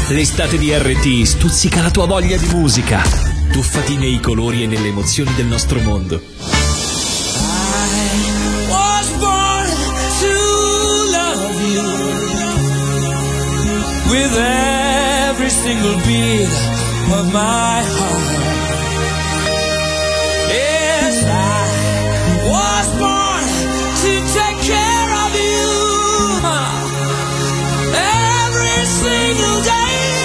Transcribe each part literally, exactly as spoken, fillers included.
L'estate di R T stuzzica la tua voglia di musica. Tuffati nei colori e nelle emozioni del nostro mondo. I was born to love you with every single beat of my heart. Yes, I was born to take care of you every single day.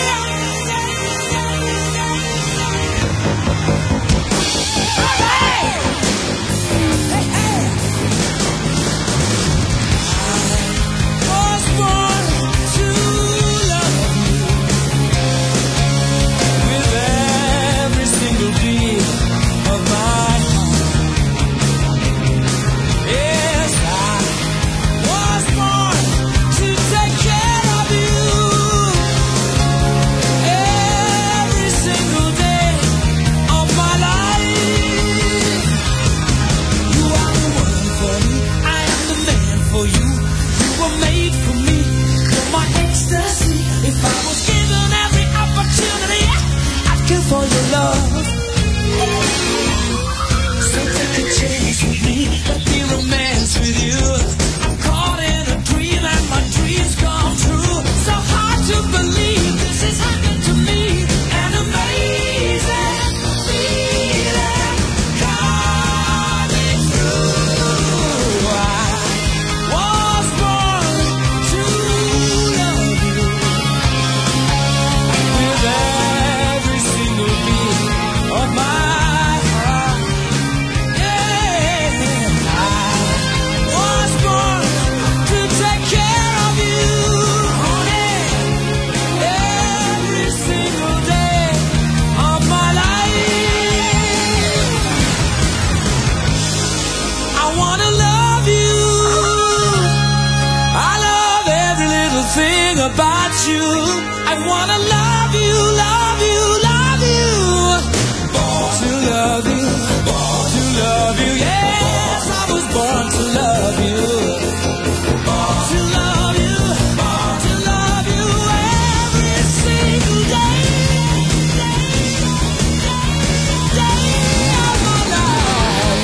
For your love, so take a chance with me, let me romance with you. I'm caught in a dream and my dreams come true. So hard to believe this has happened to me. An amazing feeling coming through. I was born to love you with every single beat of my heart. Yeah, I was born to take care of you, honey, every single day of my life. I wanna love you. I love every little thing about you. I wanna love you, love you, love you. Born to love you, born to love you. Yes, I was born to love you. Born to love you, born to love you every single day, day of my life.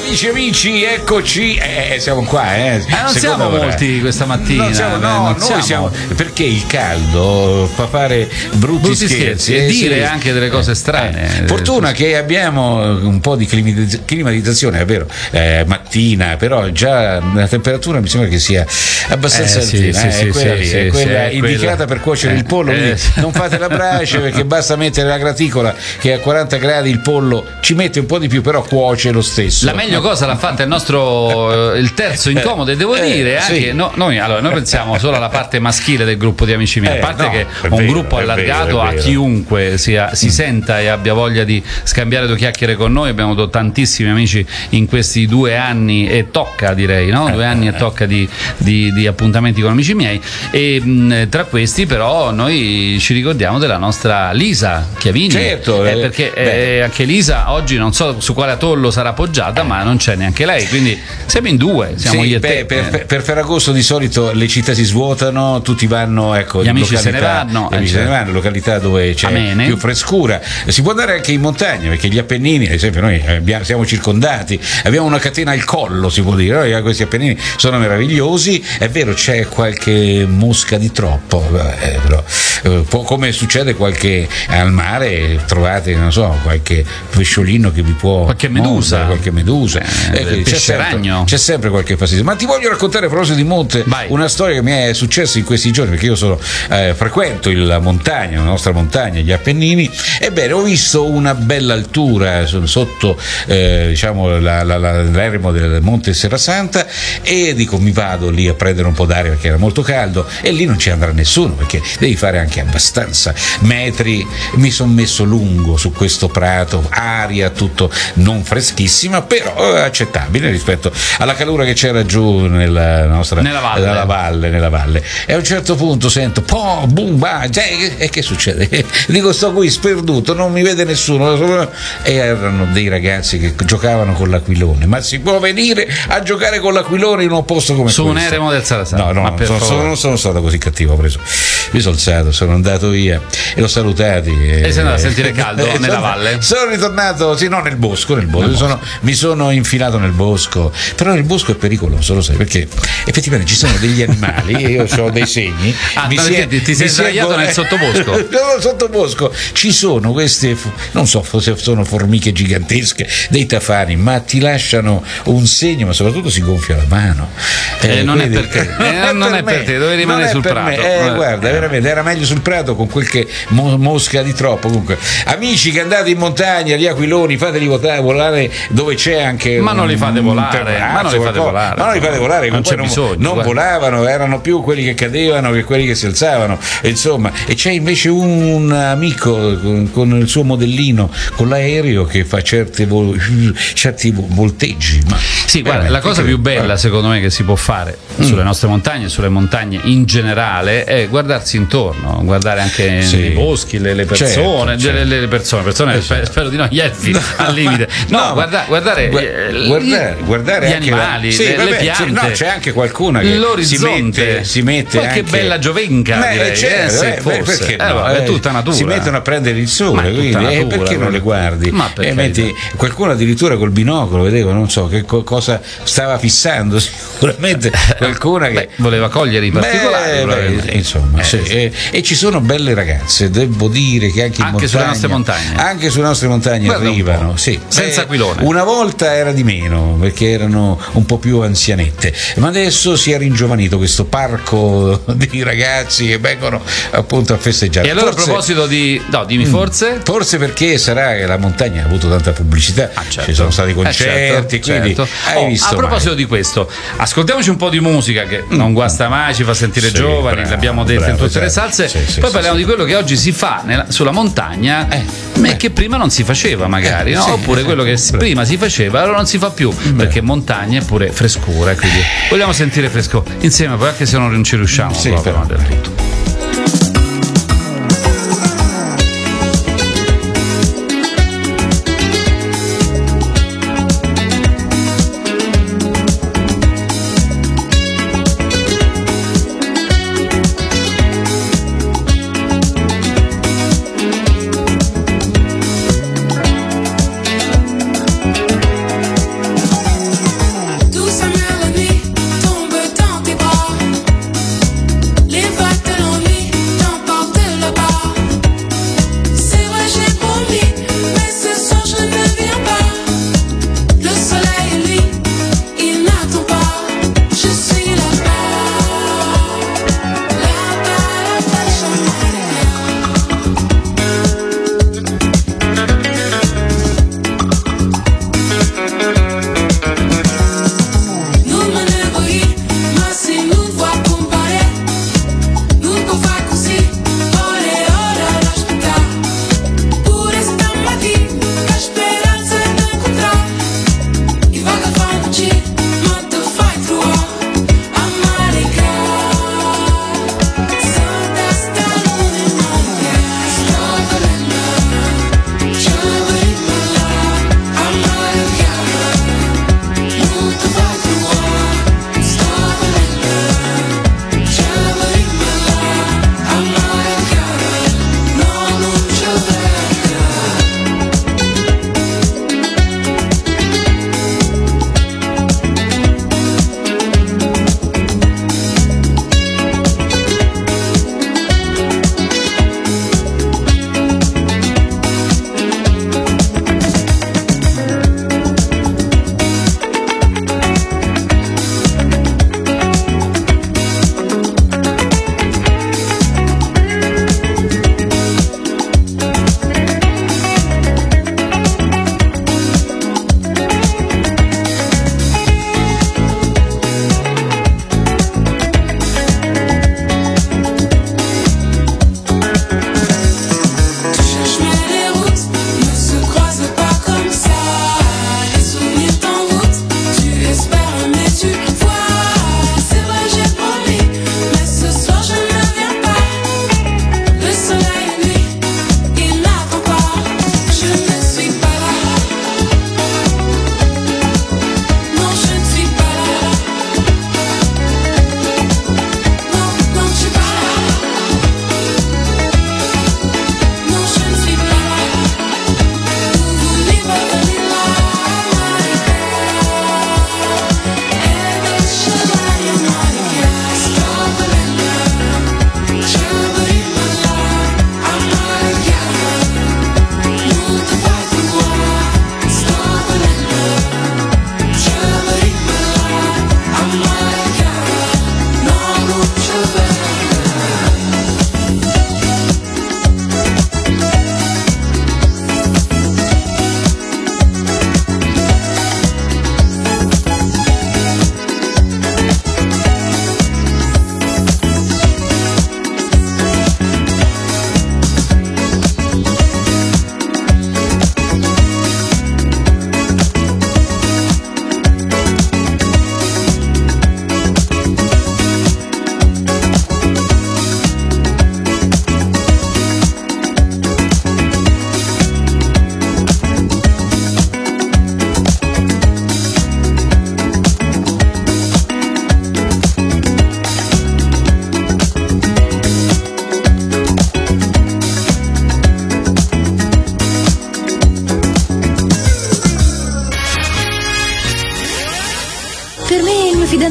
Amici, amici, eccoci, eh, siamo qua, eh. Eh, non siamo ora. molti questa mattina. Non siamo, no, eh, non noi siamo. siamo, perché il caldo fa fare brutti, Brutti scherzi, scherzi e eh, dire sì. anche delle cose strane. Eh, fortuna che abbiamo un po' di climatizz- climatizzazione, è vero, eh, mattina, però già la temperatura mi sembra che sia abbastanza Eh, sì, altina, sì, eh, sì, è quella, sì, lì, sì, è quella sì, è indicata quella. per cuocere Eh, il pollo, eh, quindi sì. non fate la brace perché basta mettere la graticola che a quaranta gradi il pollo ci mette un po' di più, però cuoce lo stesso. La meglio cosa l'ha fatta il nostro eh, il terzo incomodo, e devo Eh, dire anche sì. no, noi, allora, noi pensiamo solo alla parte maschile del gruppo di amici miei, Eh, a parte no, che è un vero, gruppo è allargato vero, è a vero. chiunque sia, si senta e abbia voglia di scambiare due chiacchiere con noi. Abbiamo avuto tantissimi amici in questi due anni e tocca, direi, no? Due anni e tocca di, di, di appuntamenti con amici miei, e mh, tra questi però noi ci ricordiamo della nostra Lisa Chiavini. Certo, eh, eh, perché beh. eh, anche Lisa oggi non so su quale atollo sarà appoggiata, ma non c'è neanche lei, quindi siamo in due, siamo Sì, io e beh, te. per, per, per Ferragosto di solito le città si svuotano, tutti vanno, ecco, Gli in amici se ne località- vanno, gli eh, amici se ne certo. vanno, località dove c'è Amene. più frescura. Si può andare anche in montagna, perché gli Appennini, ad esempio, noi abbiamo- siamo circondati, abbiamo una catena al collo, si può dire, no? Questi Appennini sono meravigliosi. È vero, c'è qualche mosca di troppo, eh, però, eh, può- come succede qualche al mare, trovate, non so, qualche pesciolino che vi può Qualche medusa. mordere, qualche medusa. Eh, Eh, del c'è pesce sempre- ragno. C'è sempre qualche fastidio. Ma ti voglio raccontare a proposito di monte Vai. una storia che mi è successa in questi giorni, perché io sono, eh, frequento la montagna, la nostra montagna, gli Appennini. Ebbene, ho visto una bella altura sono sotto eh, diciamo la, la, la, l'eremo del Monte Serrasanta, e dico mi vado lì a prendere un po' d'aria perché era molto caldo, e lì non ci andrà nessuno perché devi fare anche abbastanza metri. Mi sono messo lungo su questo prato, aria tutto non freschissima, però accettabile rispetto alla calura che c'era giù nella nostra Nella valle. nella valle, nella valle. E a un certo punto sento po boom ba, cioè, e che succede? Dico sto qui sperduto, non mi vede nessuno, e erano dei ragazzi che giocavano con l'aquilone. Ma si può venire a giocare con l'aquilone in un posto come Su questo? un eremo del Sarasate? No, no, Ma non per sono, favore. sono- non sono stato così cattivo, ho preso, mi sono alzato, sono andato via e l'ho salutati. E sei andato a sentire caldo Eh, nella sono- valle? Sono ritornato, sì, no, nel bosco, nel bosco. Nel Sono- mi sono infilato nel bosco, però il bosco è pericoloso, lo sai, perché effettivamente ci sono degli animali, e io ho dei segni. Ah, mi no, si è- perché ti- ti sei mi si è sdraiato go- nel sottobosco? No, sottobosco ci sono queste, non so se sono formiche gigantesche, dei tafani, ma ti lasciano un segno, ma soprattutto si gonfia la mano. Eh, non è per te. Eh, non è per te, dovevi rimanere Non è sul per prato. me. Eh, Eh. guarda, veramente era meglio sul prato con qualche mo- mosca di troppo. Comunque, amici che andate in montagna, gli aquiloni, fateli votare, volare dove c'è anche. Ma non li un- fate un volare, terrazzo, ma non li fate qualcosa. volare. Ma non li fate volare, Non comunque c'è bisogno, non guarda. volavano, erano più quelli che cadevano che quelli che si alzavano, e insomma. E c'è invece un amico con, con il suo modellino con l'aereo che fa certe vo- certi vo- volteggi. Ma Sì, guarda, la cosa più bella secondo me che si può fare sulle nostre montagne, sulle montagne in generale, è guardarsi intorno, guardare anche Sì. nei boschi, le, le persone, Certo, certo. Le, le persone, persone sper- spero di no, gli elfi al limite. No, No, guarda- guardare, Gua- eh, guardare, guardare gli anche la- animali, sì, le, vabbè, le sì, piante. no, c'è anche qualcuna che si l'orizzonte, mette, si mette qualche anche- bella giovenca, Beh, direi, certo, eh, se eh, fosse. perché Eh, no, vabbè, è eh, tutta natura. si mettono a prendere il Ma sole, è tutta quindi, eh, natura, perché non quello. le guardi? Ma per Eh, metti- carità. qualcuno addirittura col binocolo, vedevo, non so che co- cosa stava fissando, sicuramente qualcuna che Beh, voleva cogliere i particolari, Beh, probabilmente. beh, insomma, Eh, sì. sì. E, e ci sono belle ragazze, devo dire che anche in Anche sulle montagna, nostre montagne. anche sulle nostre montagne Guarda un arrivano, po'. sì. Senza Eh, aquilone. Una volta era di meno perché erano un po' più anzianette, ma adesso si è ringiovanito questo parco di ragazzi che vengono appunto a festeggiare. E allora Forse- a proposito di... No, dimmi forse... Forse perché sarà che la montagna ha avuto tanta pubblicità, Ah, certo. ci sono stati Eh, concerti, certo, quindi certo. hai Oh, visto a proposito mai. di questo, ascoltiamoci un po' di musica che non guasta mai, ci fa sentire Sì, giovani, bravo, l'abbiamo detto bravo, in tutte le esatto. salse. Sì, sì, Poi sì, parliamo sì. di quello che oggi si fa nella- sulla montagna, Eh, e eh. che prima non si faceva magari, Eh, no? sì, Oppure eh, quello che bravo. prima si faceva allora non si fa più, perché montagna è pure frescura, quindi vogliamo sentire fresco insieme, poi anche se non ci riusciamo Sì, proprio, però. no, del tutto.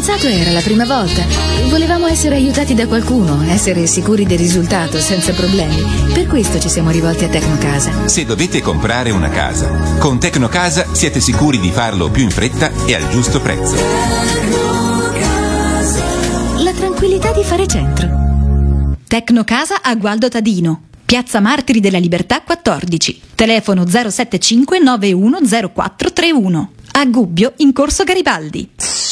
fidanzato era la prima volta. Volevamo essere aiutati da qualcuno, essere sicuri del risultato, senza problemi. Per questo ci siamo rivolti a Tecnocasa. Se dovete comprare una casa, con Tecnocasa siete sicuri di farlo più in fretta e al giusto prezzo. La tranquillità di fare centro. Tecnocasa a Gualdo Tadino, Piazza Martiri della Libertà quattordici, telefono zero sette cinque nove uno zero quattro tre uno, a Gubbio in Corso Garibaldi.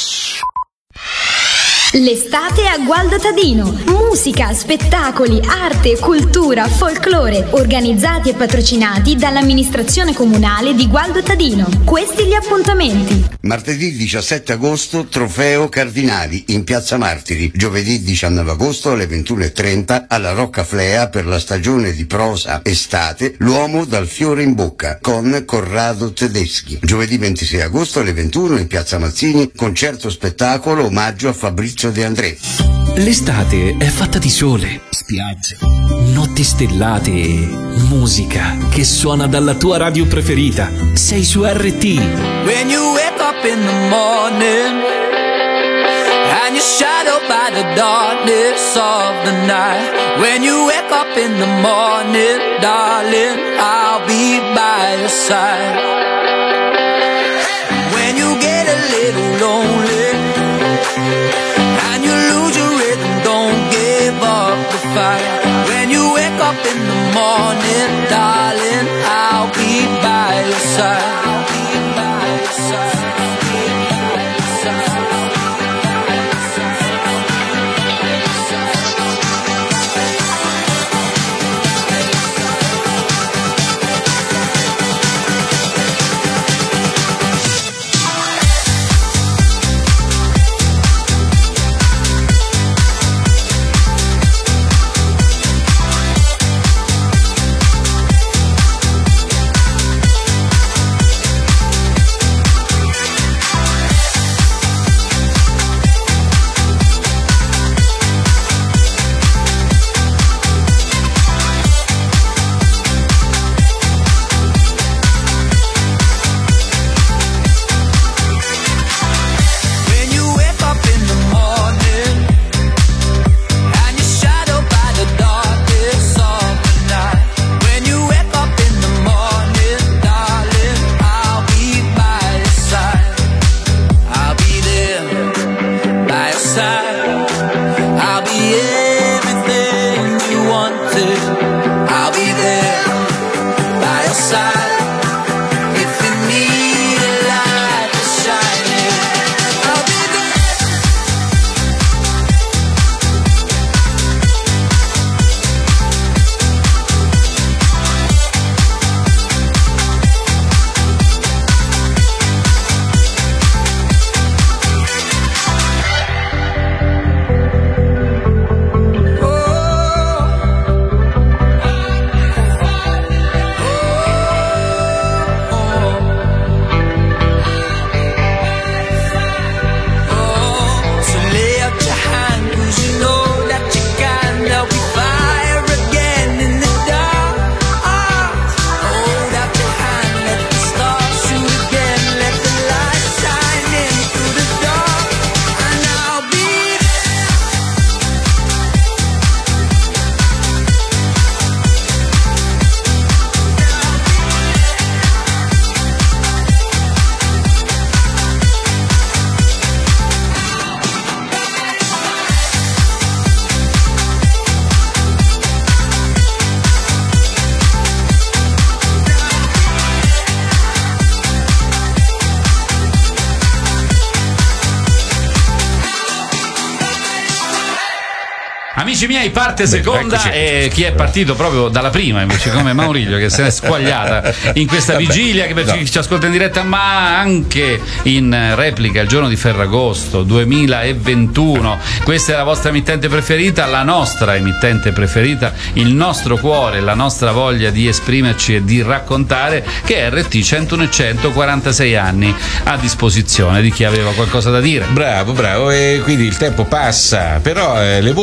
L'estate a Gualdo Tadino. Musica, spettacoli, arte, cultura, folklore, organizzati e patrocinati dall'amministrazione comunale di Gualdo Tadino. Questi gli appuntamenti. Martedì diciassette agosto, Trofeo Cardinali in Piazza Martiri. Giovedì diciannove agosto alle ventuno e trenta alla Roccaflea per la stagione di prosa estate, L'uomo dal fiore in bocca con Corrado Tedeschi. Giovedì ventisei agosto alle ventuno in Piazza Mazzini, concerto spettacolo omaggio a Fabrizio De André. L'estate è fatta di sole, spiagge, notti stellate e musica che suona dalla tua radio preferita. Sei su R T. When you wake up in the morning and you're shadowed by the darkness of the night. When you wake up in the morning, darling, I'll be by your side. When you get a little lonely and you lose your rhythm, don't give up the fight. When you wake up in the morning, darling, I'll be by your side. I'll be by your side. Amici miei, parte seconda. Beh, e chi è partito proprio dalla prima invece come Mauriglio, che se n'è squagliata in questa vigilia, che per no. chi ci ascolta in diretta ma anche in replica il giorno di Ferragosto duemilaventuno. Questa è la vostra emittente preferita, la nostra emittente preferita, il nostro cuore, la nostra voglia di esprimerci e di raccontare, che è R T centouno e cento, quarantasei anni a disposizione di chi aveva qualcosa da dire. Bravo, bravo, e quindi il tempo passa, però eh, le voci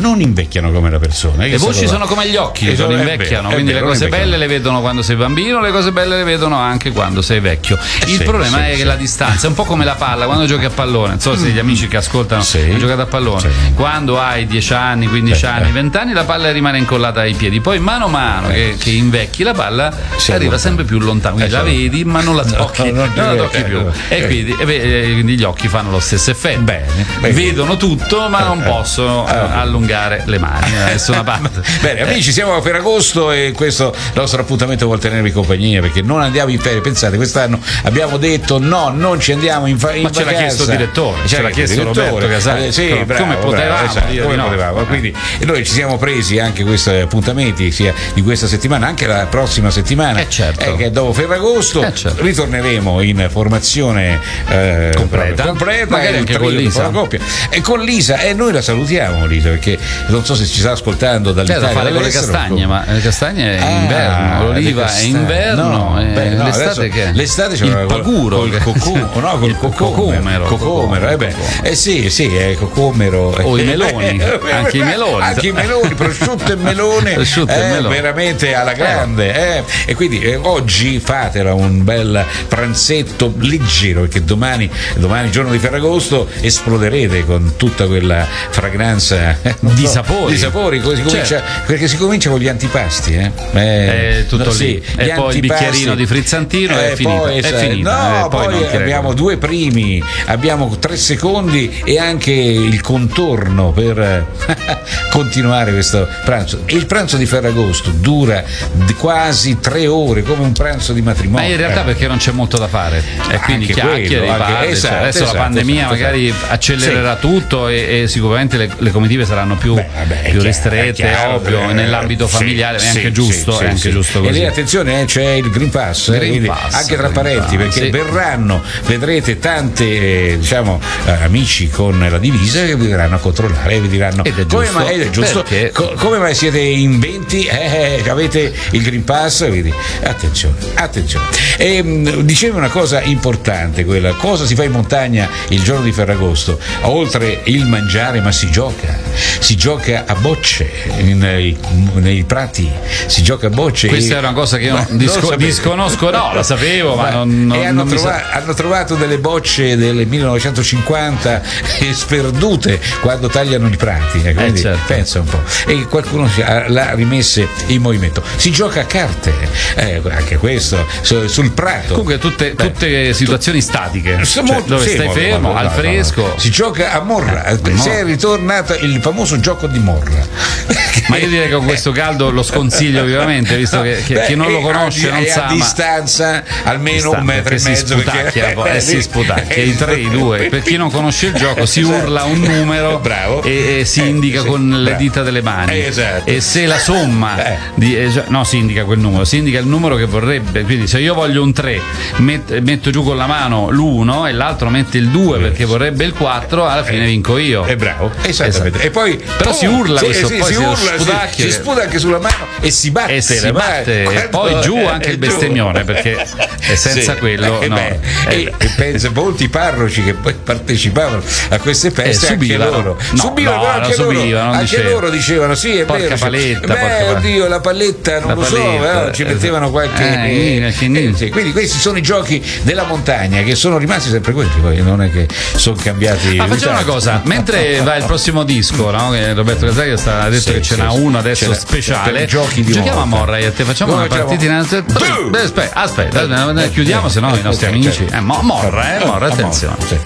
non invecchiano come la persona. Le voci sono come gli occhi, Eh, non è invecchiano, vero, quindi è le vero, cose non invecchiano. belle le vedono quando sei bambino, le cose belle le vedono anche quando sei vecchio. Eh, Il sì, problema sì, è che sì. la distanza è un po' come la palla, quando giochi a pallone, non so se gli amici che ascoltano Sì. hanno giocato a pallone, Sì. quando hai dieci anni, quindici Sì, anni, eh. venti anni la palla rimane incollata ai piedi, poi mano a mano che, che invecchi la palla Si arriva allontana. sempre più lontano, quindi Eh, la sì. vedi ma non la tocchi, No, non non la ti tocchi vedi, più, eh. e quindi, e beh, eh, quindi gli occhi fanno lo stesso effetto. Bene, bene. Vedono tutto ma non Eh, eh. possono eh, Ah. allungare le mani da nessuna parte. Bene, amici, siamo a Ferragosto e questo nostro appuntamento vuol tenervi compagnia perché non andiamo in ferie. Pensate, quest'anno abbiamo detto no, non ci andiamo in, fa- in Ma ce l'ha vacanza. chiesto il direttore, ce l'ha chiesto il direttore. Roberto Casali. Eh, sì, Come bravo, potevamo bravo, esatto, dire come di no? potevamo. Eh. Quindi e noi ci siamo presi anche questi appuntamenti sia di questa settimana, anche la prossima settimana, Eh, certo. eh, che è dopo Ferragosto. Eh, certo. Ritorneremo in formazione eh, Completa. completa Magari il anche trio, con Lisa. la coppia. E con Lisa, e noi la salutiamo Lisa perché non so se ci sta ascoltando C'è dall'Italia. da fare con le dall'estero. castagne, ma le castagne è Ah, inverno, le l'oliva è castagne. inverno, No, e beh, no, l'estate adesso- che è? l'estate c'è il una- paguro, col che- cocumo, no, col il cocomero, cocomero, cocomero, eh beh, cocomero. eh sì, sì, è cocomero. O i meloni, anche i meloni. Anche i meloni, prosciutto e melone, Prosciutto e eh, melone. veramente alla grande, eh. E quindi eh, oggi fatela un bel pranzetto leggero perché domani, domani giorno di Ferragosto esploderete con tutta quella fragranza eh, non Di so, sapori. di sapori, come si comincia- Certo. perché si comincia con gli antipasti, eh. Eh, È tutto no, lì. sì, E gli poi il antipasti. bicchierino di frizzantino è Eh, finita, poi, è sai, finita, no, eh, poi poi, non ti abbiamo regoli. due primi, abbiamo tre secondi e anche il contorno per eh, continuare questo pranzo. E il pranzo di Ferragosto dura d- quasi tre ore, come un pranzo di matrimonio. Ma in realtà Eh. perché non c'è molto da fare e quindi Anche chiacchiere, quello, anche- parli, cioè, esatto, adesso esatto, la pandemia esatto, magari esatto. accelererà tutto e, e sicuramente le, le comitive saranno più, Beh, vabbè, è più chiaro, ristrette, è chiaro, ovvio, eh, nell'ambito sì, familiare, sì, è anche sì, giusto, sì, è anche sì. giusto E così. lì attenzione, eh, c'è il Green Pass, eh, Green quindi Pass, anche tra Green parenti, Pass, perché sì. verranno, vedrete tante eh, diciamo eh, amici con la divisa che vi verranno a controllare e vi diranno Ed è come giusto, mai, ed è giusto, perché- co- come mai siete in venti, eh, eh, avete il Green Pass, quindi attenzione, attenzione. E, mh, dicevi una cosa importante, quella cosa si fa in montagna il giorno di Ferragosto, oltre il mangiare, ma si gioca, si gioca a bocce in- nei, nei prati, si gioca a bocce. Questa e- è una cosa che io Ma disco- non lo sapevi? disconosco, no, la sapevo, ma non- non- e hanno, non mi trova- hanno trovato delle bocce del millenovecentocinquanta sperdute quando tagliano i prati, eh, quindi certo. pensa un po'. E qualcuno si- ha- l'ha rimesse in movimento. Si gioca a carte, eh, anche questo, su- sul prato. Comunque tutte, Beh, tutte situazioni statiche, Sì, cioè, molto- dove sì, stai molto, fermo, molto, al no, no, fresco. no. Si gioca a morra, Eh, si è no. ritornato il famoso gioco di morra. Ma io direi che con questo caldo lo sconsiglio vivamente, visto che, che Beh, chi non lo e conosce a, non e sa, a ma distanza almeno un metro perché e si mezzo sputacchia, perché- eh, si sputacchia i tre, i due. Per chi non conosce il gioco si Esatto. urla un numero Bravo. e, e si Eh, indica sì, con le bravo. dita delle mani. Eh, esatto. E se la somma Eh. di, eh, cioè, no, si indica quel numero, si indica il numero che vorrebbe. Quindi se io voglio un tre, met- metto giù con la mano l'uno e l'altro mette il due perché vorrebbe il quattro, alla fine vinco io. È bravo, esattamente. Esatto. E poi Però si urla sì, questo, sì, poi si si urla, sputacchia. si, si sputa anche sulla mano e si batte E si la mano. batte, e Quando- poi giù anche eh, il giù. bestemmione, perché è senza Sì, quello eh, no. beh, Eh, e, e pensa molti parroci che poi partecipavano a queste feste, Eh, anche subivano. loro No, subivano, no, però non anche, loro, subivano, non anche dicevo. loro dicevano sì è Porca vero, paletta, beh porca paletta. oddio la paletta non La lo so paletta, eh, ci eh, mettevano qualche eh, eh, che- eh, sì, quindi questi sono i giochi della montagna che sono rimasti sempre quelli, poi non è che sono cambiati. Ma facciamo una tanto. cosa, mentre va il prossimo disco, no? Che Roberto Casali ha detto Sì, che ce sì, n'ha sì. uno Ce adesso n'è- speciale. per giochi di Giochiamo a morra. Morra e a te facciamo Come una facciamo? partitina. Boom! Beh, aspetta, aspetta, eh, chiudiamo, se no i nostri Ok, amici. certo. Eh, mo- morra, eh, morra, Ah, attenzione. sì.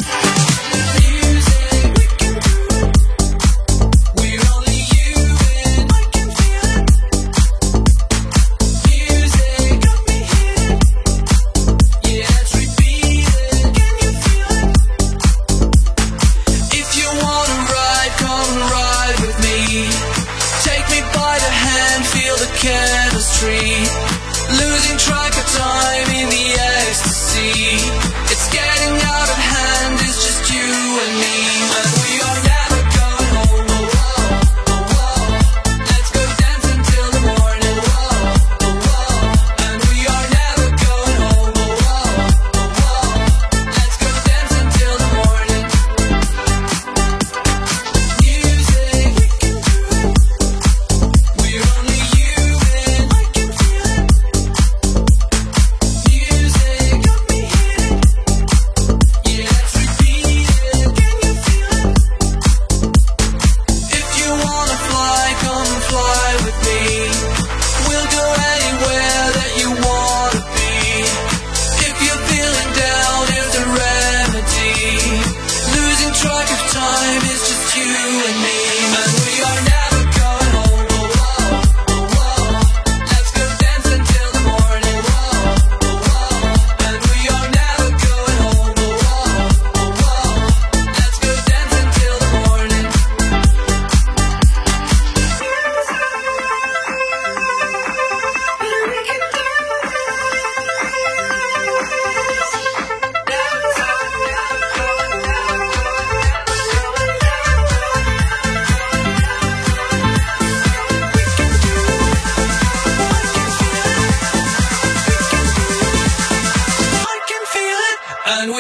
If you wanna ride, come ride with me. Take me by the hand, feel the chemistry. Losing track of time in the ecstasy. It's getting out of hand, it's just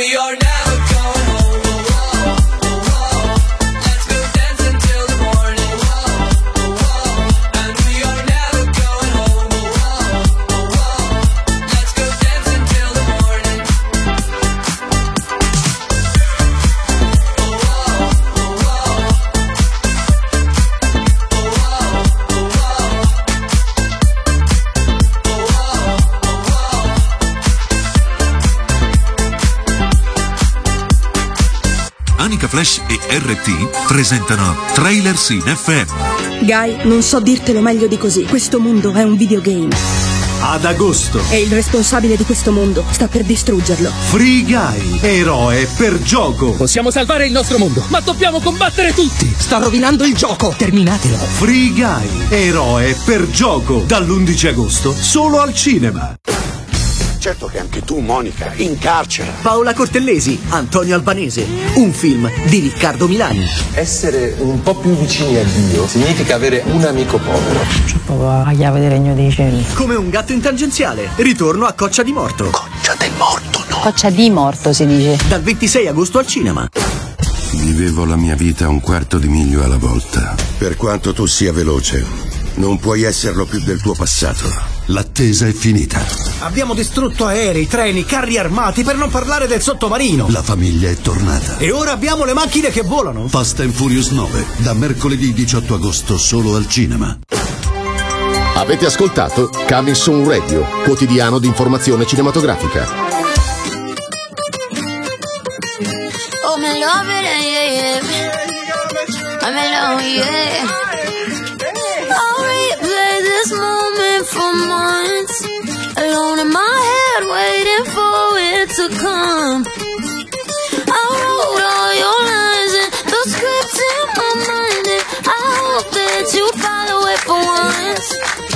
we are never going home. Whoa, whoa, whoa. Let's go dancing till the morning. Whoa, whoa. And we are never going home. Whoa, whoa. Let's go dancing till the morning. Anica Flash e R T presentano Trailers in F M. Guy, non so dirtelo meglio di così. Questo mondo è un videogame. Ad agosto. E il responsabile di questo mondo sta per distruggerlo. Free Guy, eroe per gioco. Possiamo salvare il nostro mondo, ma dobbiamo combattere tutti. Sta rovinando il gioco, terminatelo. Free Guy, eroe per gioco. Dall'undici agosto solo al cinema. Certo che anche tu, Monica, in carcere. Paola Cortellesi, Antonio Albanese, un film di Riccardo Milani. Essere un po' più vicini a Dio significa avere un amico povero. C'è proprio la chiave del regno dei cieli. Come un gatto in tangenziale, ritorno a Coccia di Morto. Coccia del Morto, no. Coccia di Morto si dice. Dal ventisei agosto al cinema. Vivevo la mia vita un quarto di miglio alla volta. Per quanto tu sia veloce, non puoi esserlo più del tuo passato. L'attesa è finita. Abbiamo distrutto aerei, treni, carri armati, per non parlare del sottomarino. La famiglia è tornata. E ora abbiamo le macchine che volano. Fast and Furious nove, da mercoledì diciotto agosto solo al cinema. Avete ascoltato Coming Soon Radio, quotidiano di informazione cinematografica. Oh, me love it, yeah, yeah. I'm alone, yeah. I'll replay this moment for months, alone in my head, waiting for it to come. I wrote all your lines and the scripts in my mind, and I hope that you follow it for once.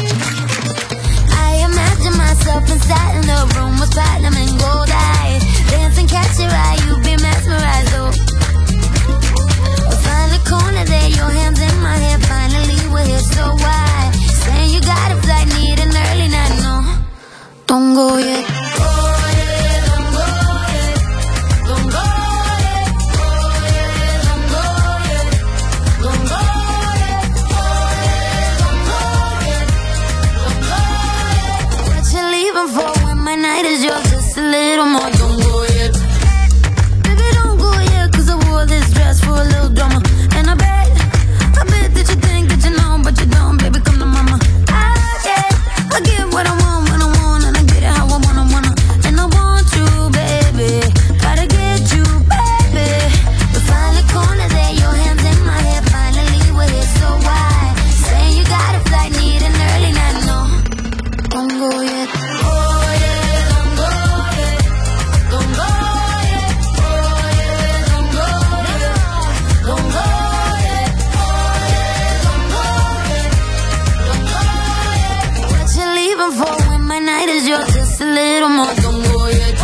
I imagine myself inside in the room with platinum and gold eyes, dancing, catch your eye, you be mesmerized, oh. Find the corner there, your hands in my hair, finally we're here, so why? Saying you got a flight, need an early night, no, don't go yet. Oh yeah, don't go yet, don't go yet. Oh yeah, don't go yet, don't go yet. Oh yeah, don't go yet, don't go yet. What you leaving for when my night is yours? Just a little more, don't go yet. Baby, don't go yet, cause I wore this dress for a little drama. And I bet, I bet that you think that you know, but you don't, baby, come to mama. I get, I get what I want when I want, and I get it how I wanna, wanna. And I want you, baby, gotta get you, baby. We find the corner there, your hands in my hair, finally we're here, so why? Saying you got a flight, need an early night, no, don't go yet. Oh yeah, don't go yet, don't go yet. Oh yeah, don't go yet, don't go yet. Oh yeah, don't go yet, don't go yet. What you leaving for when my night is yours? Just a little more, don't go yet.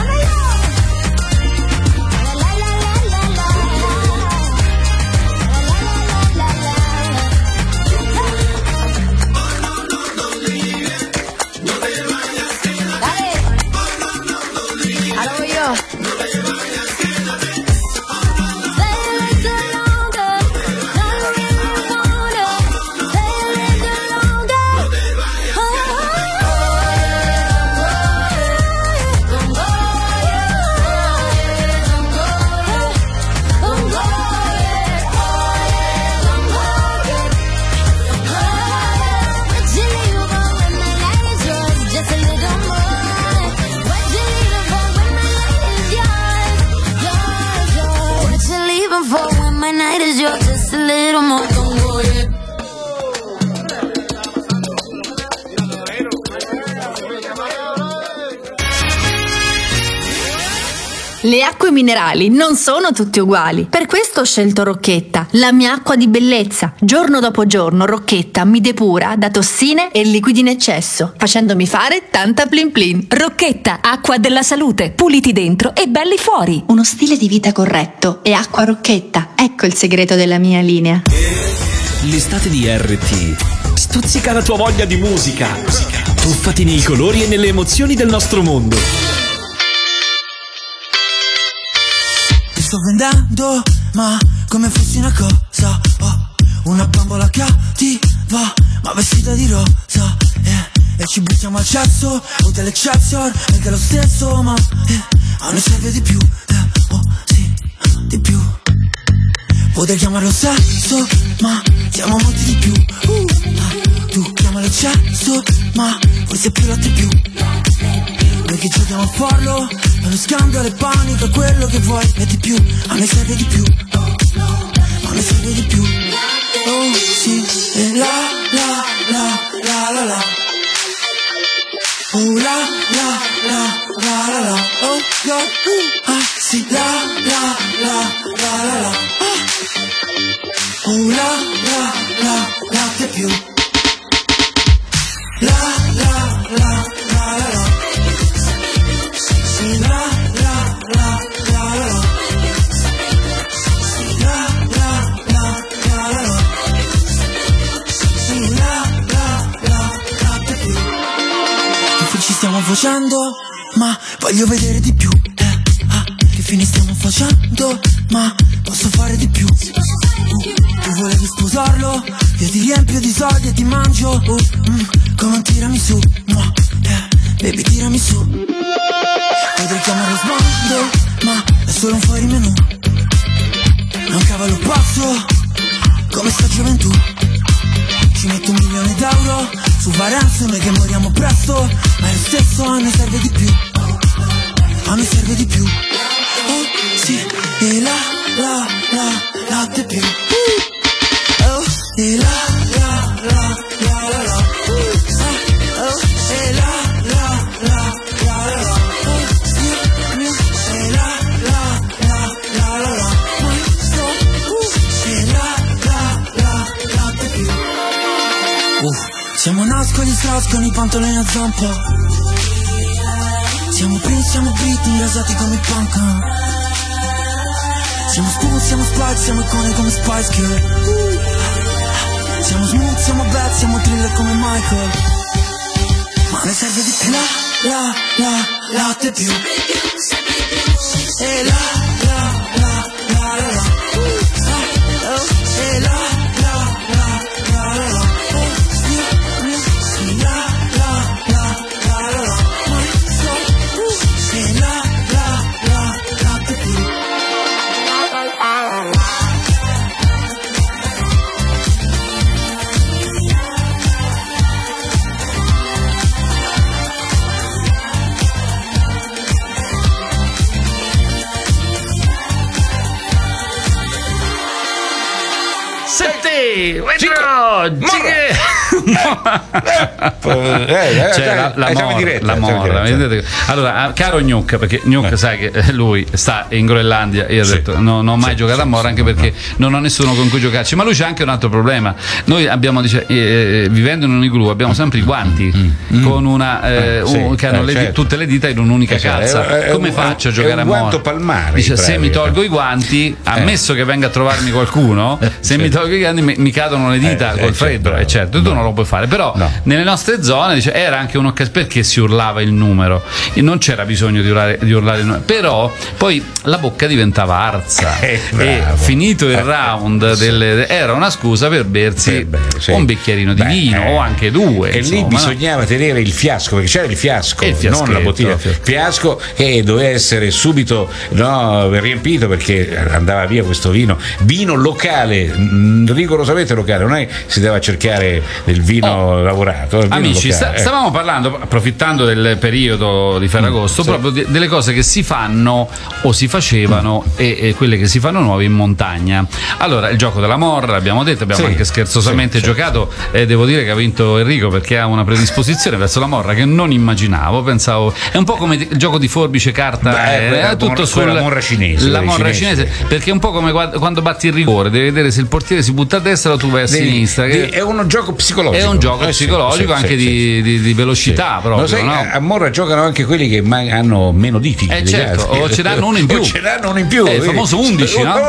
Ahora voy yo. For when my night is yours, just a little more, don't go yet. Le acque minerali non sono tutte uguali. Per questo ho scelto Rocchetta, la mia acqua di bellezza. Giorno dopo giorno Rocchetta mi depura da tossine e liquidi in eccesso, facendomi fare tanta plin plin. Rocchetta, acqua della salute, puliti dentro e belli fuori. Uno stile di vita corretto e acqua Rocchetta. Ecco il segreto della mia linea. L'estate di R T stuzzica la tua voglia di musica. Tuffati nei colori e nelle emozioni del nostro mondo. sto vendendo, ma come fossi una cosa, oh, una bambola cattiva, ma vestita di rosa, eh. E ci buttiamo al cesso, Hotel Excelsior, anche lo stesso, ma eh, a noi serve di più, eh, oh sì, di più. Potrei chiamarlo sesso, ma siamo molti di più, uh, ah, tu chiamalo eccesso, ma forse più latte più. Noi che giochiamo a farlo, è uno scandalo e panico, quello che vuoi e di più, a noi serve di più, a noi serve di più. Oh sì, e la la la la la la. Oh la la la la la la. Oh la, uh, ah sì, la la la la la la. Ah. Oh la la la la che più. La la la la la la. Sì, la la la la la la. Sì, la la la la la la. Sì, la la la la che più. Ci stiamo facendo, ma voglio vedere di più, eh, ah, che fine stiamo facendo, ma posso fare di più. uh, Tu volevi sposarlo, io ti riempio di soldi e ti mangio, uh, mm, come un tiramisù, no, eh, baby tirami su. Potrei chiamarlo sbando, ma è solo un fuori menù. È un cavallo pazzo, come sta gioventù. Ci metto un milione d'euro su Varenzo, noi che moriamo presto, ma è lo stesso, a noi serve di più, a noi serve di più. Oh sì, e la la la latte più. Oh, e la la la la la la. Oh, e la la la la la la. Oh, e la la la la la la. E la la la latte più. Uh, siamo nascoli straus con i pantaloni a zampa. Siamo Prince, siamo Britney, rasati come i punk. Siamo Spoon, siamo Sprite, siamo icone come Spice Girl. uh. Siamo smooth, siamo bad, siamo thriller come Michael. Ma ne serve di più. La, la, la, latte più. E la, la, la, la, la, la. uh. oh, E la, la, la, la, la, la. Cioè, la, la, mor- diretta, la morra. Allora, caro Gnuc, perché Gnuc eh. sai che lui sta in Groenlandia. Io ho sì. detto no, non ho mai sì, giocato sì, a morra, anche perché no. non ho nessuno con cui giocarci. Ma lui c'ha anche un altro problema. Noi abbiamo, dice, eh, vivendo in un igloo, abbiamo sempre i guanti mm. con una eh, sì, un, che hanno eh, le, certo. tutte le dita in un'unica eh, calza. È, è, Come è, faccio a giocare a morra? Guanto palmare. Dice, se mi tolgo i guanti, ammesso eh. che venga a trovarmi qualcuno, se sì. mi tolgo i guanti mi, mi cadono le dita eh, col freddo, e eh, certo, tu no. non lo puoi fare. Però no. nelle nostre zone, dice, era anche un'occasione, perché si urlava il numero, e non c'era bisogno di urlare, di urlare il numero, però poi la bocca diventava arsa eh, e finito il round delle, era una scusa per bersi eh, beh, sì. un bicchierino di Beh, vino eh. o anche due, e insomma, lì bisognava no? tenere il fiasco, perché c'era il fiasco, il non la bottiglia, il fiasco che doveva essere subito no, riempito, perché andava via questo vino vino locale, rigorosamente locale, non è che si deve cercare del vino oh. lavorato. Il Amici, vino sta, eh. stavamo parlando, approfittando del periodo di Ferragosto, mm, sì. proprio di, delle cose che si fanno o si facevano mm. e, e quelle che si fanno nuove in montagna. Allora, il gioco della morra, l'abbiamo detto, abbiamo sì. anche scherzosamente sì, giocato, e devo dire che ha vinto Enrico, perché ha una predisposizione verso la morra che non immaginavo. Pensavo, è un po' come il gioco di forbice, carta, Beh, è, è tutto sulla morra cinese, la morra cinese, cinese, perché è un po' come quando batti il rigore, devi vedere se il portiere si butta a destra o tu vai a devi, sinistra. Devi, è uno gioco psicologico psicologico. È un gioco eh, psicologico, sì, sì, anche sì, di, sì. di, di velocità Sì. proprio. Lo sai, no? a Morra giocano anche quelli che ma- hanno meno diti. Eh certo, o ce l'hanno uno in più. O ce l'hanno uno in più. È il famoso undici, no?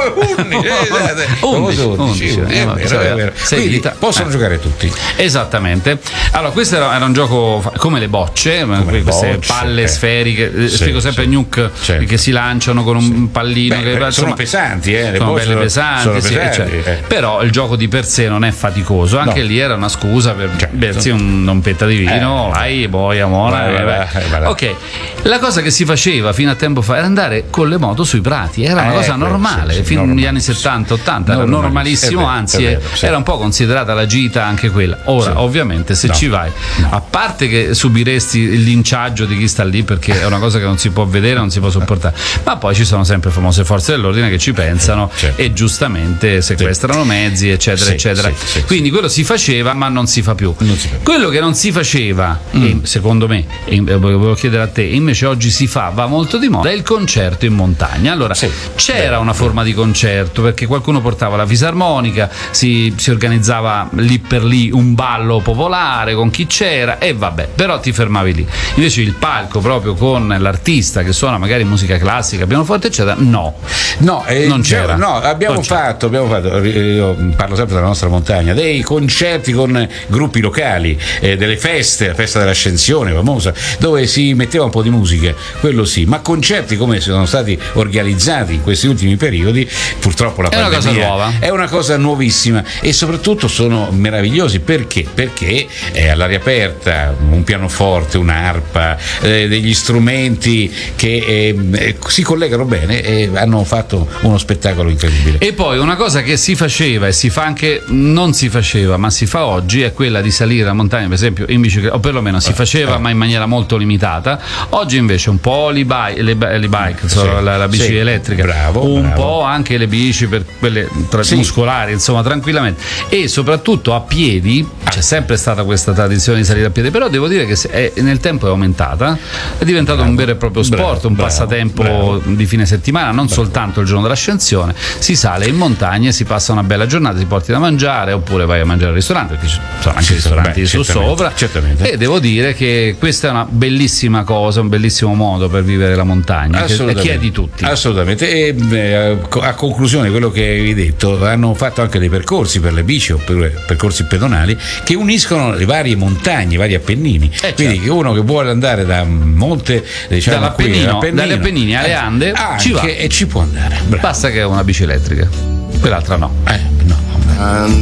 undici, undici, è vero, è vero. Quindi possono giocare tutti. Esattamente. Allora, questo era, era un gioco fa- come le bocce, Come queste bocce, palle eh. sferiche. Sì, Spiego sempre sì. Nuke Certo. che si lanciano con un pallino. Beh, che, sono insomma, pesanti, eh, le sono bocce belle sono- pesanti, sono sì, pesanti, cioè, eh. però il gioco di per sé non è faticoso, anche No. lì era una scusa per bersi un, un petta di vino, Eh. vai, boia, mora. Vai, vai, vai, vai. vai, vai, vai. Ok, la cosa che si faceva fino a tempo fa era andare con le moto sui prati, era una Eh, cosa quello, normale, sì, sì, fino agli normale. anni settanta ottanta era Normalissimo, normalissimo, è vero, anzi è vero, sì. era un po' considerata la gita anche quella. Ora, Sì. ovviamente, se No. ci vai, a parte che subiresti il linciaggio di chi sta lì perché è una cosa che non si può vedere, non si può sopportare, ma poi ci sono sempre famose forze dell'ordine che ci pensano Certo. e giustamente sequestrano mezzi, eccetera, Sì, eccetera. sì, sì, Quindi quello si faceva, ma non si fa più. Non si fa più. Quello che non si faceva, Mm. e secondo me, e eh, volevo chiedere a te, invece oggi si fa, va molto di moda, è il concerto in montagna. Allora, Sì. c'era Beh, una forma di concerto perché qualcuno portava la fisarmonica, si, si organizzava lì per lì un ballo popolare con chi c'era e vabbè, però ti fermavi lì. Invece il palco proprio con l'artista che suona magari musica classica, pianoforte eccetera, no. No, eh, Non già- c'era. no, abbiamo Non c'era. fatto, abbiamo fatto, eh, io parlo sempre della nostra montagna, dei concerti con gruppi locali, eh, delle feste, la festa dell'Ascensione famosa, dove si metteva un po' di musica, quello sì, ma concerti come sono stati organizzati in questi ultimi periodi, purtroppo la È una pandemia cosa nuova. è una cosa nuovissima e soprattutto sono meravigliosi perché? Perché è all'aria aperta, un pianoforte, un'arpa, eh, degli strumenti che eh, si collegano bene e hanno fatto uno spettacolo incredibile. E poi una cosa che si faceva e si fa anche, non si faceva ma si fa oggi, è quella di salire la montagna per esempio in bicicletta, o perlomeno si faceva ma in maniera molto limitata. Oggi invece un po' l'e-bike, le, le bike, insomma, Sì, la, la bici sì, elettrica, bravo, un bravo. po' anche le bici per quelle tra- Sì. muscolari, insomma, tranquillamente, e soprattutto a piedi. C'è sempre stata questa tradizione di salire a piedi, però devo dire che se- è- nel tempo è aumentata, è diventato Bravo. un vero e proprio sport, Bravo, un bravo, passatempo bravo. di fine settimana, non soltanto il giorno dell'ascensione. Si sale in montagna e si passa una bella giornata, ti porti da mangiare oppure vai a mangiare al ristorante, perché ci sono anche Sì, ristoranti beh, su certamente, sopra. certamente. E devo dire che questa è una bellissima cosa, un bellissimo modo per vivere la montagna, che, e che è di tutti. Assolutamente. E eh, a conclusione di quello che avevi detto, hanno fatto anche dei percorsi per le bici oppure percorsi pedonali che uniscono le varie montagne, i vari Appennini. Eh, Quindi certo. che uno che vuole andare da Monte, diciamo, qui, Dall'Appennino, all'Appennino, dalle Appennini alle eh, Ande anche, ci va. e ci può andare. Bravo. Basta che è una bici elettrica, quell'altra no. Eh, no. And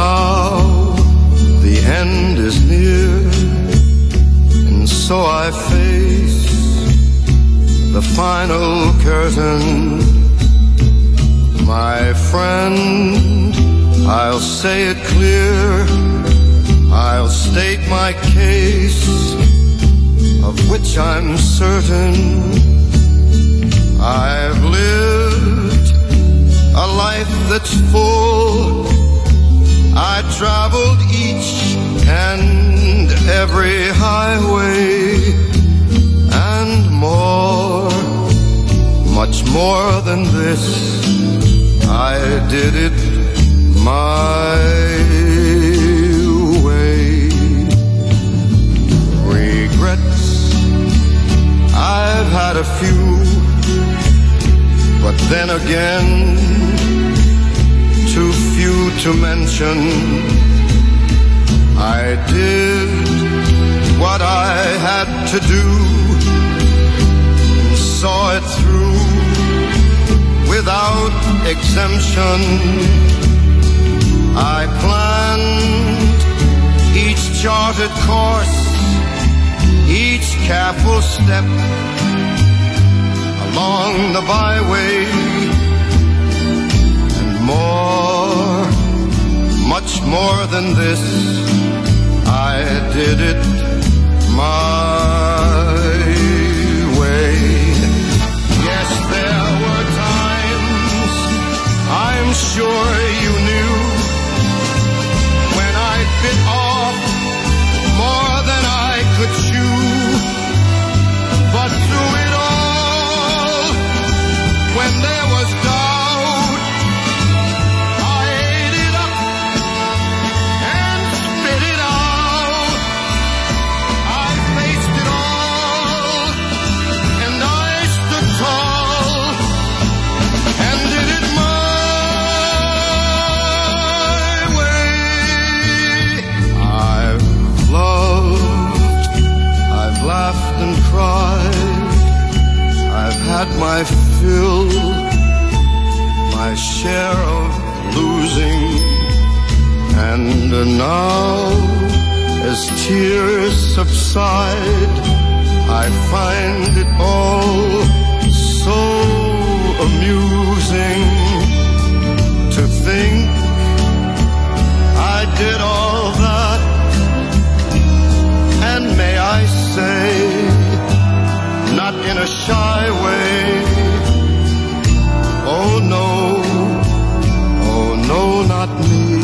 now the end is near, and so I face the final curtain. My friend, I'll say it clear, I'll state my case, of which I'm certain. I've lived a life that's full. I traveled each and every highway and more, much more than this. I did it my way. Regrets, I've had a few, but then again, too few to mention. I did what I had to do and saw it through without exemption. I planned each charted course, each careful step along the byway, and more, much more than this, I did it my way. Yes, there were times, I'm sure you knew, when I bit off more than I could chew, but through it all, when there was doubt, I ate it up and spit it had my fill, my share of losing, and now as tears subside, I find it all so amusing to think I did all that, and may I say, not in a shy way, oh no, oh no, not me,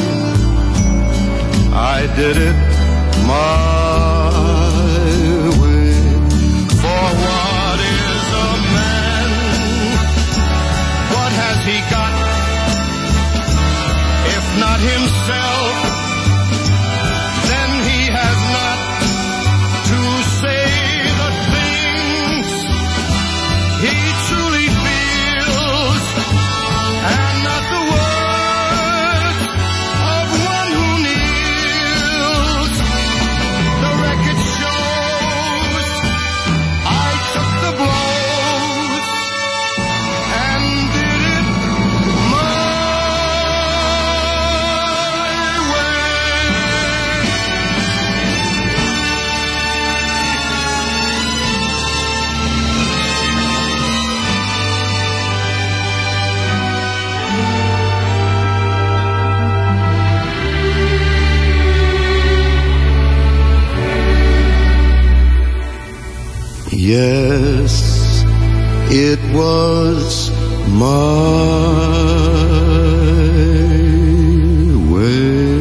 I did it my way. For what is a man? What has he got? If not himself, then he has not to say the things he truly feels, and not the words of one who kneels. The record shows I took the blows and did it my Yes, it was my way.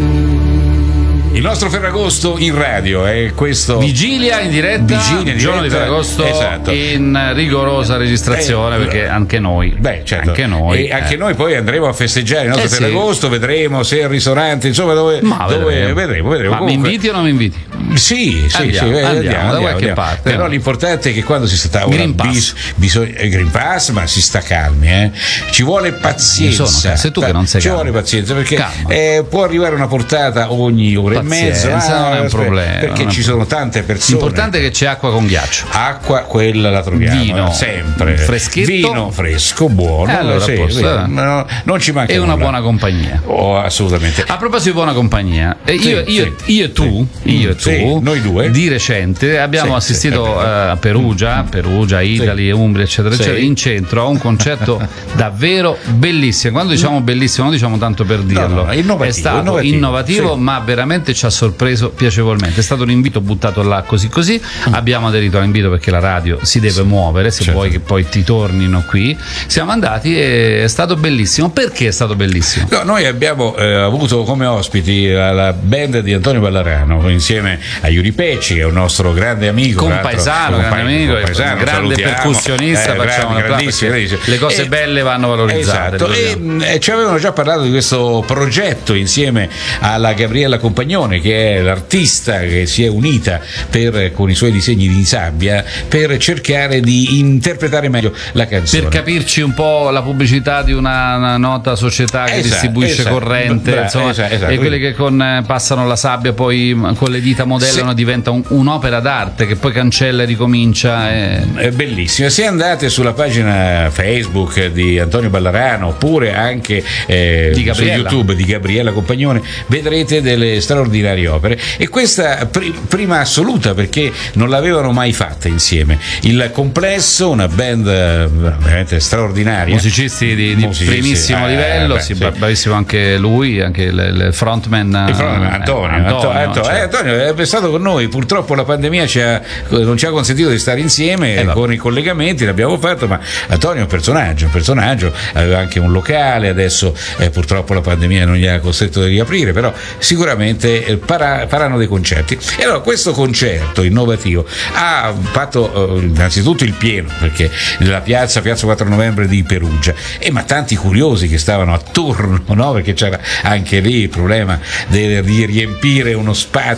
Il nostro Ferragosto in radio è questo. Vigilia in diretta, Vigilia in giorno di diretta, Ferragosto, esatto. in rigorosa registrazione, Eh, perché anche noi, Beh, certo. anche noi, e anche eh. noi poi andremo a festeggiare il nostro Eh, sì. Ferragosto, vedremo se al ristorante, insomma, dove, Ma dove vedremo. vedremo, vedremo. Ma Comunque, mi inviti o non mi inviti? Sì, sì, Andiamo, sì, eh, andiamo, da qualche parte, Però no? l'importante è che quando si sta ora Green Pass. bis- bisogna eh, Green Pass, ma si sta calmi, eh. Ci vuole pazienza. sono, sei tu che non sei Ci calmo. vuole pazienza perché Calma. eh, può arrivare una portata ogni ora Pazienza, e mezza. non è un aspetta, problema, Perché non è ci un sono tante persone. L'importante è che c'è acqua con ghiaccio. Acqua, quella la troviamo Vino, eh, sempre. freschetto. Vino fresco, buono. Eh, allora, sì, posso, sì, eh. no, non ci manca E una nulla. buona compagnia. Oh, assolutamente. A proposito di buona compagnia, eh, Sì, io, io- sì, io e tu, sì. io e Mm, sì, tu, noi due. di recente abbiamo Sì, assistito sì, è vero. eh, a Perugia, Perugia, Italy, Umbria, eccetera, Sì. eccetera, in centro a un concerto davvero bellissimo. Quando diciamo bellissimo, non diciamo tanto per dirlo, no, innovativo, è stato innovativo, innovativo, sì. ma veramente ci ha sorpreso piacevolmente. È stato un invito buttato là così così. Abbiamo aderito all'invito perché la radio si deve muovere, se Certo. vuoi che poi ti tornino qui. Siamo andati e è stato bellissimo. Perché è stato bellissimo? No, noi abbiamo eh, avuto come ospiti la, la band di Antonio Ballarano insieme a Yuri Pecci, che è un nostro grande amico, Compaesano, tra l'altro, grande amico, compaesano, grande salutiamo. percussionista, Eh, facciamo grande, un applauso, grandissimo, perché grandissimo. le cose E- belle vanno valorizzate. Esatto, e, ricordiamo. e ci avevano già parlato di questo progetto insieme alla Gabriella Compagnone, che è l'artista che si è unita per, con i suoi disegni di sabbia per cercare di interpretare meglio la canzone. Per capirci un po' la pubblicità di una, una nota società che Esatto, distribuisce esatto, corrente, bra- insomma, esatto, esatto. e quelli che con, eh, passano la sabbia poi mh, con le dita modellano, Sì. diventa un- un'opera d'arte che poi cancella e ricomincia. E... È bellissimo. Se andate sulla pagina Facebook di Antonio Ballarano oppure anche eh, Di su Gabriella. YouTube di Gabriella Compagnone, vedrete delle straordinarie opere. E questa pri- prima assoluta, perché non l'avevano mai fatta insieme. Il complesso, una band eh, veramente straordinaria. Musicisti di, di Musicisti, primissimo eh, livello, beh, sì, sì. bravissimo anche lui, anche il, il frontman, Il frontman, eh, Antonio, Antonio, Anto- Anto- cioè, eh, Antonio è stato con noi, purtroppo la pandemia ci ha- non ci ha consentito di stare insieme Eh, vabbè. con i collegamenti, l'abbiamo fatto, ma Antonio è un personaggio, un personaggio, aveva anche un locale, adesso eh, purtroppo la pandemia non gli ha costretto di riaprire, però sicuramente eh, farà- faranno dei concerti. E allora questo concerto innovativo ha fatto eh, innanzitutto il pieno, perché nella piazza, piazza quattro novembre di Perugia, e ma tanti curiosi che stavano attorno, no? Perché c'era anche lì il problema de- di riempire uno spazio che era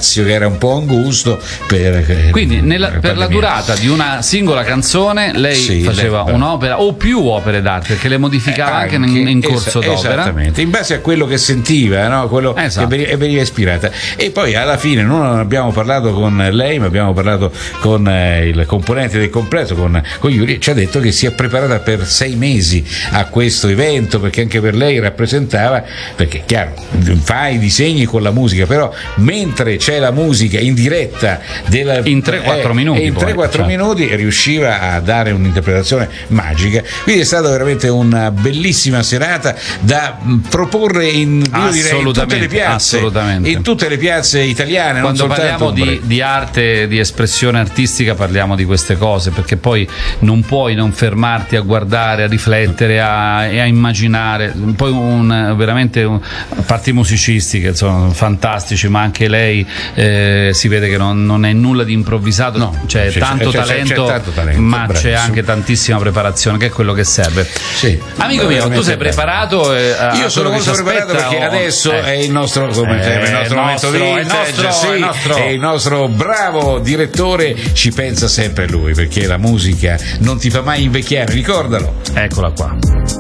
era un po' angusto per, quindi nella, per, per la durata di una singola canzone lei sì, faceva lei, un'opera o più opere d'arte, perché le modificava eh, anche, anche in, in corso es- d'opera, esattamente, in base a quello che sentiva, no? Quello esatto. che veniva, veniva ispirata. E poi alla fine non abbiamo parlato con lei, ma abbiamo parlato con eh, il componente del completo, con, con Yuri, ci ha detto che si è preparata per sei mesi a questo evento, perché anche per lei rappresentava, perché chiaro fa i disegni con la musica, però mentre c'è la musica in diretta della, in tre quattro eh, minuti in tre quattro certo. minuti riusciva a dare un'interpretazione magica, quindi è stata veramente una bellissima serata da proporre in, io direi, in tutte le piazze, in tutte le piazze italiane. Quando non parliamo di, di arte, di espressione artistica, parliamo di queste cose, perché poi non puoi non fermarti a guardare, a riflettere, a, e a immaginare. Poi un, veramente un, parti musicisti che sono fantastici, ma anche lei eh, si vede che non, non è nulla di improvvisato, no, c'è, c'è, tanto c'è, talento, c'è, c'è tanto talento, ma bravissimo. C'è anche tantissima preparazione, che è quello che serve. Sì, amico mio, tu sei preparato? Eh, io sono molto preparato perché o... adesso eh. è il nostro, come eh, il nostro momento vintage, il nostro, sì, il nostro. E il nostro bravo direttore ci pensa sempre lui, perché la musica non ti fa mai invecchiare, ricordalo. Eccola qua.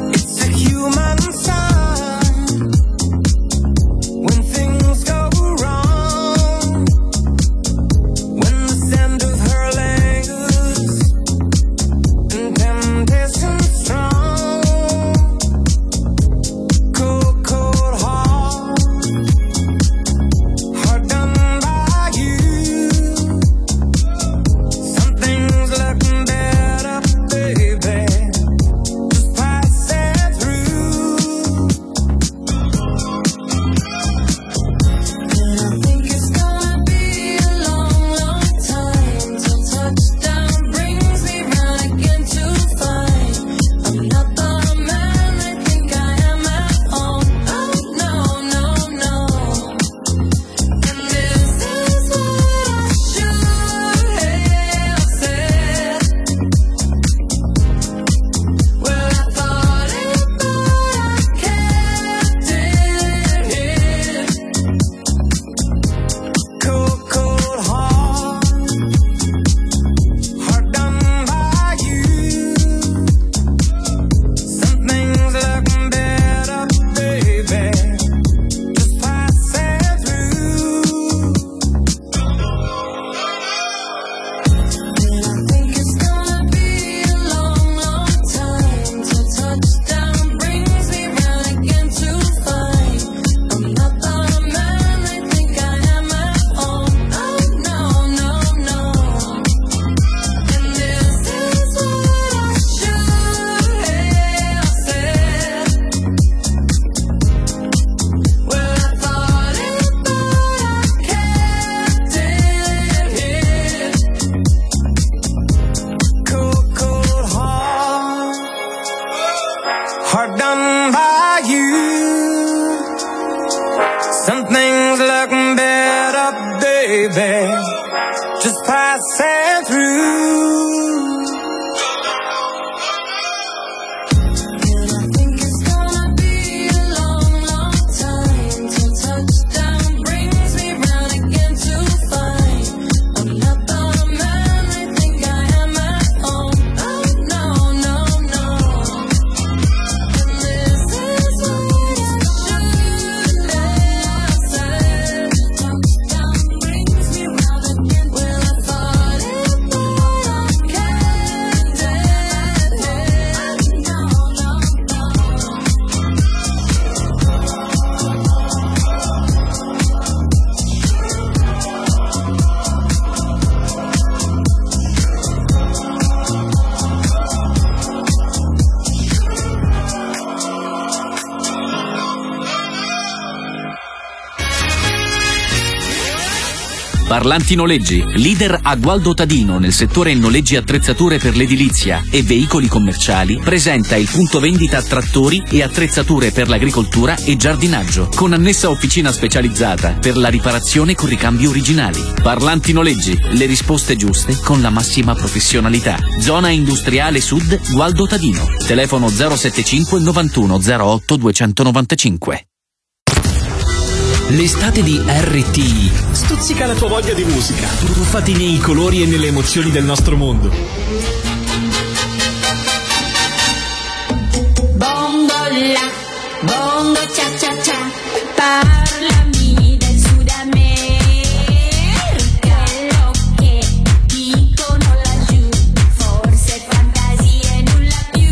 Parlanti Noleggi, leader a Gualdo Tadino nel settore noleggi attrezzature per l'edilizia e veicoli commerciali, presenta il punto vendita trattori e attrezzature per l'agricoltura e giardinaggio, con annessa officina specializzata per la riparazione con ricambi originali. Parlanti Noleggi, le risposte giuste con la massima professionalità. Zona Industriale Sud, Gualdo Tadino. Telefono zero settantacinque novantuno zero otto duecentonovantacinque. L'estate di R T stuzzica la tua voglia di musica, tuffati nei colori e nelle emozioni del nostro mondo. Bongo la, bongo cha cha cha, parlami del Sud America, quello che dicono laggiù, forse fantasie nulla più.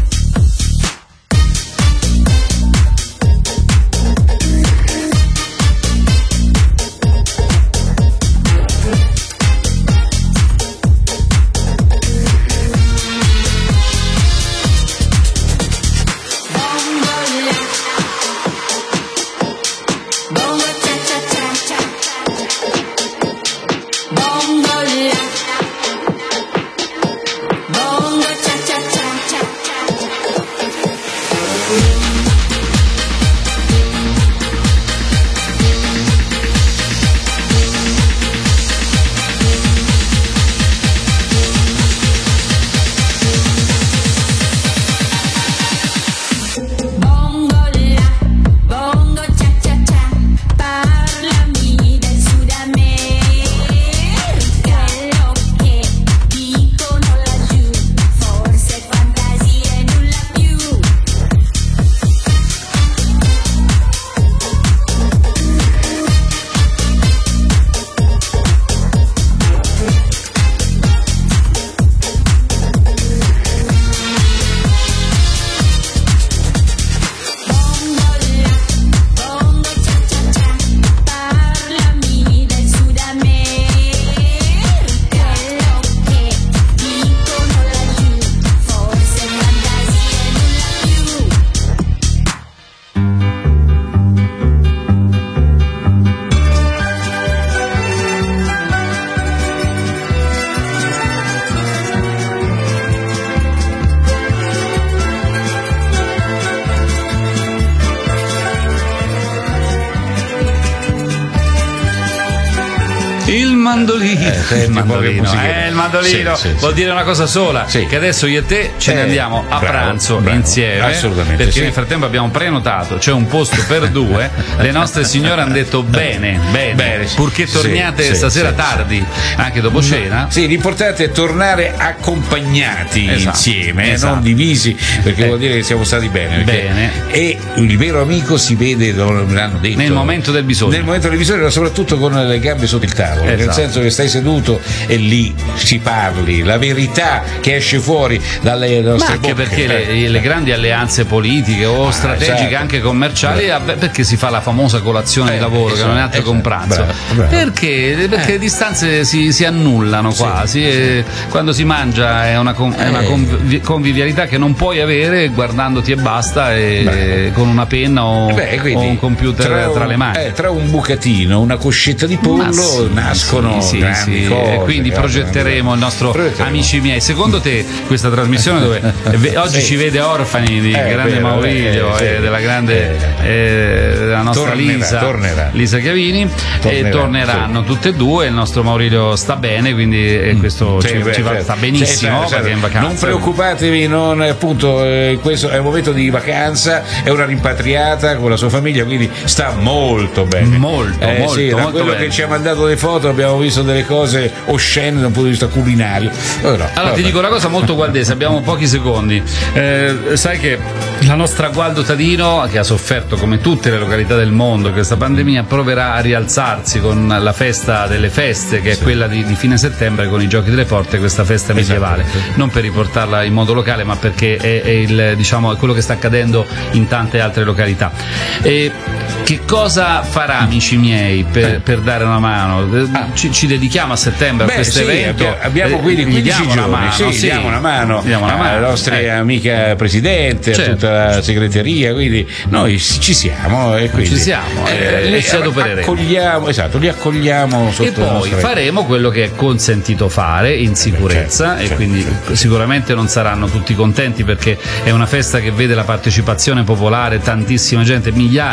Il mandolino, Eh, senti, il mandolino, poche musiche. eh, il mandolino Sì, sì, vuol sì. dire una cosa sola, Sì. che adesso io e te ce ne Eh, andiamo a bravo, pranzo bravo, insieme, assolutamente perché sì. nel frattempo abbiamo prenotato, c'è un posto per due, le nostre signore hanno detto bene, bene, Bene, sì. purché torniate Sì, stasera sì, tardi, anche dopo cena. Sì, l'importante è tornare accompagnati Esatto, insieme, eh, esatto. non divisi, perché Eh. vuol dire che siamo stati bene. perché- Bene. E il vero amico si vede, dove me l'hanno detto, Nel momento del bisogno. Nel momento del bisogno, ma soprattutto con le gambe sotto il tavolo, nel Esatto. senso che stai seduto e lì si parli, la verità che esce fuori dalle Ma nostre anche bocche. perché le, le grandi alleanze politiche o Ah, strategiche, esatto. anche commerciali, eh, beh, perché si fa la famosa colazione Eh, di lavoro, che non è altro esatto, che un pranzo? bravo, bravo. Perché? Perché Eh. le distanze si, si annullano Sì, quasi, e quando si mangia è una, con- è una Eh. convi- convivialità che non puoi avere guardandoti e basta, e con una penna o, Eh beh, quindi o un computer tra, un- le mani. eh, tra un bucatino, una coscetta di pollo, Ma sì, nascono sì, sì, grandi sì. cose, E quindi grandi- progetteremo il nostro Progetteremo. Amici miei. Secondo te questa trasmissione dove ve- oggi Sì. ci vede orfani di Eh, grande vero, Maurizio eh, sì. e della grande eh, della nostra Tornerà, Lisa tornerà. Lisa Chiavini, Tornerà, e torneranno tutte e due. Il nostro Maurizio sta bene, quindi eh, questo Sì, ci, beh, ci va, certo. sta benissimo, Sì, esatto, perché è in vacanza. Non preoccupatevi, non, appunto, eh, questo è un momento di vacanza, è una rimpatriata con la sua famiglia, quindi sta molto bene. Molto, Eh, molto, sì, da molto quello bene. che ci ha mandato le foto abbiamo visto delle cose oscene da un punto di vista culinario. Allora, Allora ti dico una cosa molto gualdese, abbiamo pochi secondi. Eh, sai che la nostra Gualdo Tadino, che ha sofferto come tutte le località del mondo questa pandemia, proverà a rialzarsi con la festa delle feste, che è quella di, di fine settembre, con i Giochi delle Porte, questa festa medievale. Non per riportarla in modo locale, ma perché è, è il, diciamo, è quello che sta accadendo in tante altre località. E che cosa farà, amici miei, per, per dare una mano? Ci, ci dedichiamo a settembre Beh, a questo sì, evento. abbia- abbiamo Eh, quindi gli quindici diamo una giorni, mano, sì, sì. diamo una mano, Diamo una mano. alla nostra Eh. amica presidente, Certo. a tutta la segreteria, quindi noi ci siamo e quindi Ci siamo, eh, e ci adopereremo. accogliamo, esatto, li accogliamo sotto E la poi nostra- faremo quello che è consentito fare in sicurezza, certo, e certo, quindi certo. sicuramente non saranno tutti contenti, perché è una festa che vede la partecipazione popolare, tantissima gente, migliaia, migliaia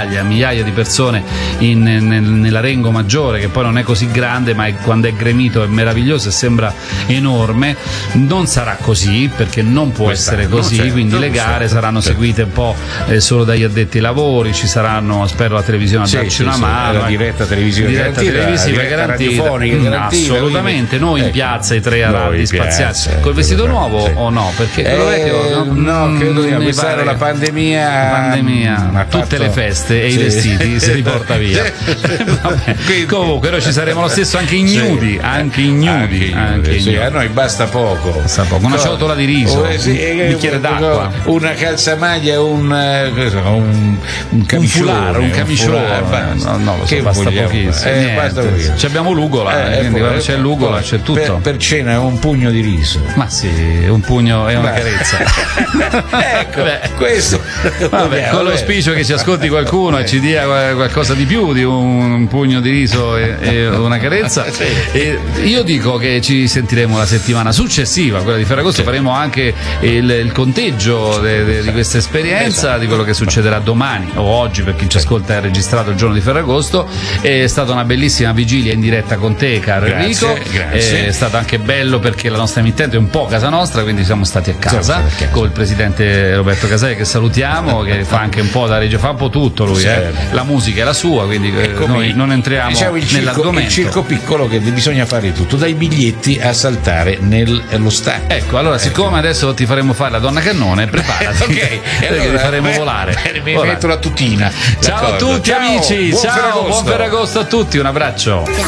migliaia di persone in, nel, nella Rengo Maggiore, che poi non è così grande, ma è, quando è gremito è meraviglioso e sembra enorme. Non sarà così, perché non può Quest'anno, essere così, certo, quindi le gare certo, saranno certo. seguite un po' eh, solo dagli addetti ai lavori, ci saranno, spero, la televisione a Sì, darci sì, una sì, mano, la eh. diretta televisiva diretta garantita, televisiva la diretta garantita. radiofonica Mm, garantita, assolutamente, quindi- noi in ecco. piazza i tre Noi araldi in spaziali piazza, col vestito quello nuovo sì. o no? Perché quello Eh, vecchio no, credo di no, mi quest'anno pare la che- pandemia la pandemia, ha tutte fatto- le feste e Sì. i vestiti se li porta via. Vabbè, comunque noi ci saremo lo stesso anche ignudi, Sì. anche ignudi, anche sì, ignudi. a noi basta poco. Basta poco. Una Co- ciotola di riso, oh, sì, un eh, bicchiere eh, d'acqua, una calzamaglia, un, eh, cosa, un, un camicione, foulard, un camicione, foulard, basta. no, no, lo so, Che basta vogliamo pochissimo. fare? Eh, Niente. basta pochissimo. Ci abbiamo l'ugola, Eh, quindi poi- quando c'è l'ugola poi c'è tutto. Per, per cena un pugno di riso. Ma sì, un pugno e una Beh. carezza. Ecco, Beh, questo. vabbè, con l'auspicio che ci ascolti qualcuno e ci dia qual- qualcosa di più di un pugno di riso e, e una carezza. E io dico che ci sentiremo la settimana successiva, quella di Ferragosto, faremo anche il, il conteggio de- de- di questa esperienza, di quello che succederà domani o oggi, per chi ci ascolta è registrato il giorno di Ferragosto. È stata una bellissima vigilia in diretta con te, caro Grazie, Enrico. grazie. È stato anche bello perché la nostra emittente è un po' casa nostra, quindi siamo stati a casa Siamo stati a casa. con il presidente Roberto Casai, che salutiamo, che fa anche un po' da regia, fa un po' tutto lui, eh. La musica è la sua, quindi eh, Come- noi non entriamo diciamo il circo, nell'argomento. il circo piccolo, che bisogna fare tutto, dai biglietti a saltare nello stadio. Ecco, allora siccome adesso ti faremo fare la donna cannone, preparati, Ok, perché allora, ti faremo beh, volare. Mi Ora. metto la tutina. Ciao a D'accordo. tutti Ciao, amici, buon ciao, Ferragosto. buon Ferragosto a tutti, un abbraccio.